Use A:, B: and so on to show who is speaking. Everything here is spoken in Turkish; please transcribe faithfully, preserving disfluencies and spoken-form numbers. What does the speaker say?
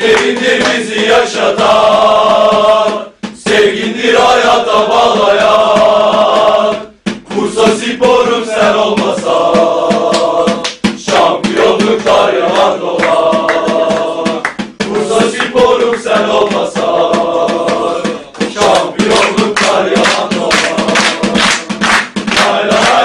A: Sevindir bizi yaşatan, sevgindir hayata bağlayan. Bursa Spor'um sen olmasan, şampiyonluklar yalan dolan. Bursa Spor'um sen olmasan, şampiyonluklar yalan dolan. Lay lay.